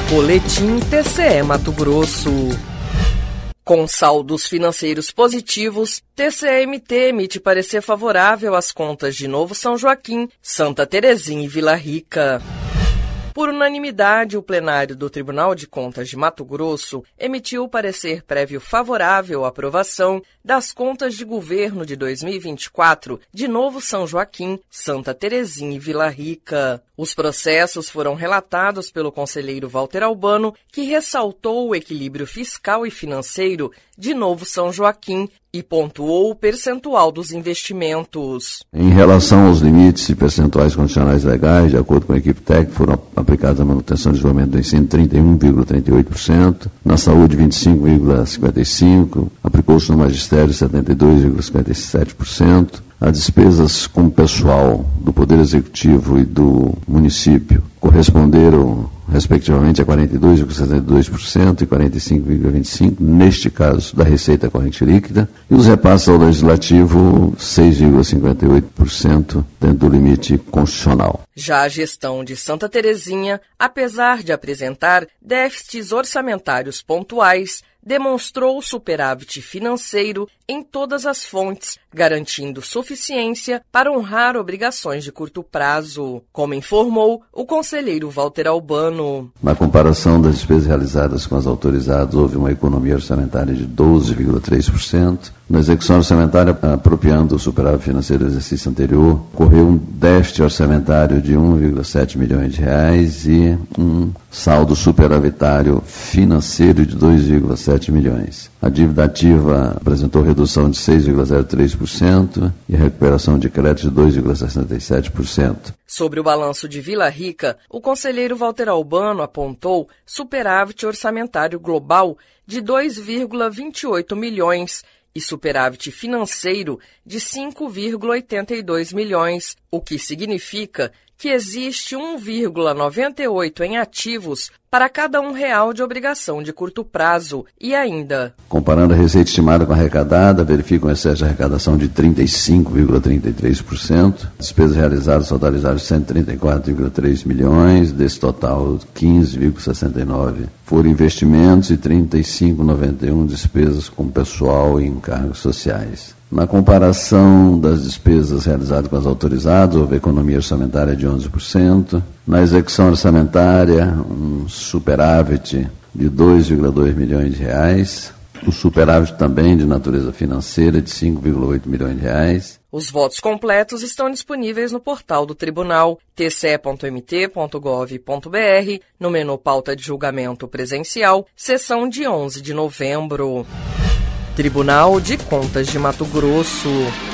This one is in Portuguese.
Boletim TCE Mato Grosso. Com saldos financeiros positivos, TCE-MT emite parecer favorável às contas de Novo São Joaquim, Santa Terezinha e Vila Rica. Por unanimidade, o plenário do Tribunal de Contas de Mato Grosso emitiu parecer prévio favorável à aprovação das contas de governo de 2024 de Novo São Joaquim, Santa Terezinha e Vila Rica. Os processos foram relatados pelo conselheiro Walter Albano, que ressaltou o equilíbrio fiscal e financeiro de Novo São Joaquim e pontuou o percentual dos investimentos. Em relação aos limites e percentuais condicionais legais, de acordo com a equipe técnica, foram aplicados à manutenção e desenvolvimento do ensino 31,38%, na saúde 25,55%, aplicou-se no magistério 72,57%, as despesas com pessoal do Poder Executivo e do município corresponderam, respectivamente, a 42,72% e 45,25%, neste caso, da receita corrente líquida, e os repasses ao Legislativo, 6,58% dentro do limite constitucional. Já a gestão de Santa Terezinha, apesar de apresentar déficits orçamentários pontuais, demonstrou superávit financeiro em todas as fontes, garantindo suficiência para honrar obrigações de curto prazo, como informou o conselheiro Walter Albano. Na comparação das despesas realizadas com as autorizadas, houve uma economia orçamentária de 12,3%. Na execução orçamentária, apropriando o superávit financeiro do exercício anterior, ocorreu um déficit orçamentário de 1,7 milhões de reais e um saldo superavitário financeiro de 2,7 milhões. A dívida ativa apresentou redução de 6,03% e recuperação de crédito de 2,67%. Sobre o balanço de Vila Rica, o conselheiro Walter Albano apontou superávit orçamentário global de 2,28 milhões e superávit financeiro de 5,82 milhões, o que significa que existe 1,98 em ativos para cada R$1 de obrigação de curto prazo e ainda. Comparando a receita estimada com a arrecadada, verifica um excesso de arrecadação de 35,33%, despesas realizadas totalizaram 134,3 milhões, desse total 15,69 foram investimentos e 35,91 despesas com pessoal e encargos sociais. Na comparação das despesas realizadas com as autorizadas, houve economia orçamentária de 11%. Na execução orçamentária, um superávit de 2,2 milhões de reais. O superávit também de natureza financeira de 5,8 milhões de reais. Os votos completos estão disponíveis no portal do Tribunal, tce.mt.gov.br, no menu Pauta de Julgamento Presencial, sessão de 11 de novembro. Tribunal de Contas de Mato Grosso.